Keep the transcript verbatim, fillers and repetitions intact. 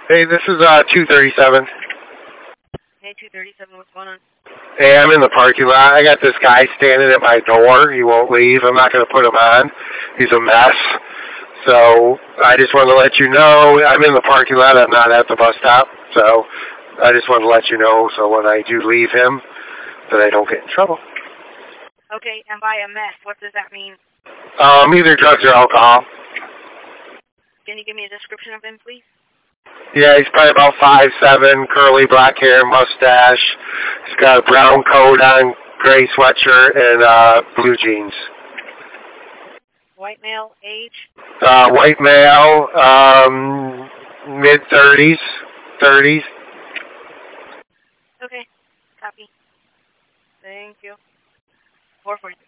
Hey, this is uh two thirty-seven. Hey, two thirty-seven, what's going on? Hey, I'm in the parking lot. I got this guy standing at my door. He won't leave. I'm not going to put him on. He's a mess. So I just want to let you know I'm in the parking lot. I'm not at the bus stop. So I just want to let you know so when I do leave him that I don't get in trouble. Okay, and by a mess, what does that mean? Um, either drugs or alcohol. Can you give me a description of him, please? Yeah, he's probably about five seven, curly black hair, mustache. He's got a brown coat on, gray sweatshirt, and uh, blue jeans. White male, age? Uh, white male, um, mid thirties, thirties. Okay, copy. Thank you. four forty.